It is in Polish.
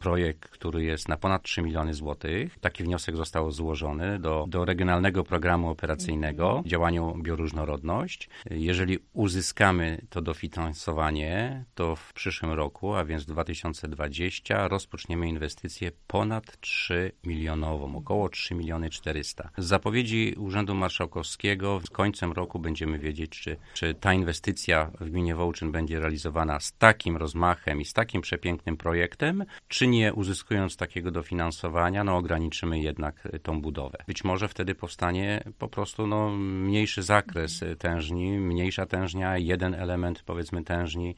projekt, który jest na ponad 3 miliony złotych. Taki wniosek został złożony do Regionalnego Programu Operacyjnego Działaniu Bioróżnorodność. Jeżeli uzyskamy to dofinansowanie, to w przyszłym roku, a więc w 2020, rozpoczniemy inwestycję ponad 3 milionową, około 3 miliony 400. Z zapowiedzi Urzędu Marszałkowskiego z końcem roku będziemy wiedzieć, czy ta inwestycja w gminie Wołczyn będzie realizowana z takim rozmachem i z takim przepięknym projektem, czy nie, uzyskując takiego dofinansowania, ograniczymy jednak tą budowę. Być może wtedy powstanie po prostu mniejszy zakres tężni, mniejsza tężnia, jeden element powiedzmy tężni